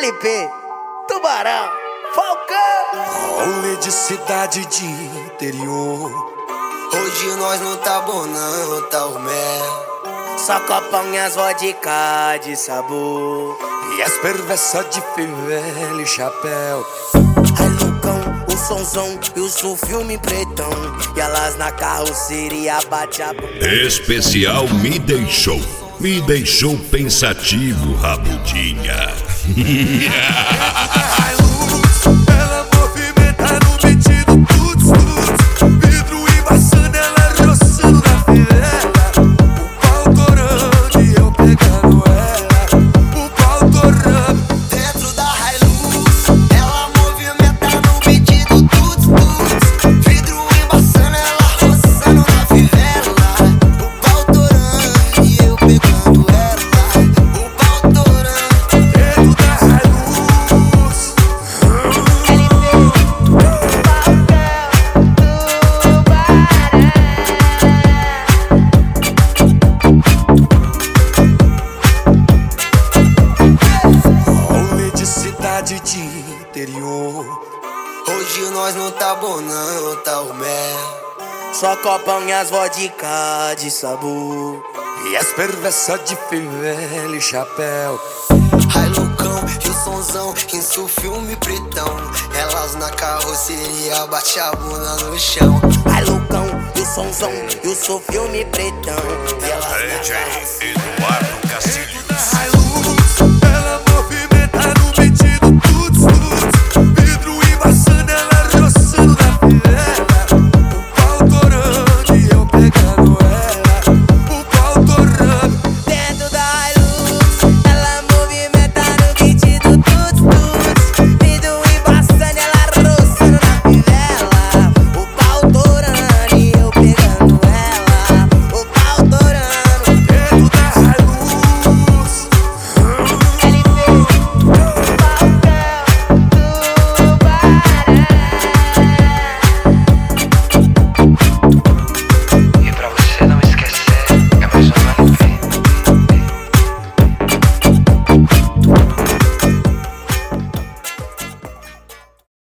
LP, Tubarão, Falcão. Rolê de cidade de interior. Hoje nós não tá bom não, tá o mel. Só copão e as vodka de sabor. E as perversas de fivela e chapéu. Ai Lucão, o sonzão e o filme pretão. E elas na carroceria bate a bunda. Especial Me deixou pensativo, Rabudinha. Ela movimenta no beat do tuts. Vidro embaçando, ela roçando na fivela. O pau torando e eu pegando ela. O pau torando. Dentro da Hilux, ela movimenta no beat do tuts. Vidro embaçando, ela roçando na fivela. O pau torando e eu pegando ela. O pau torando. Dentro da Hilux. Rolê de cidade de interior. Hoje nós não tá bom não, tá o mel. Só copão e as vodka de sabor. E as perversas de fivela e chapéu. Ai Lucão e o sonzão, isso filme pretão. Elas na carroceria bate a bunda no chão. Ai Lucão, e o sonzão e o filme pretão. E elas na carroceria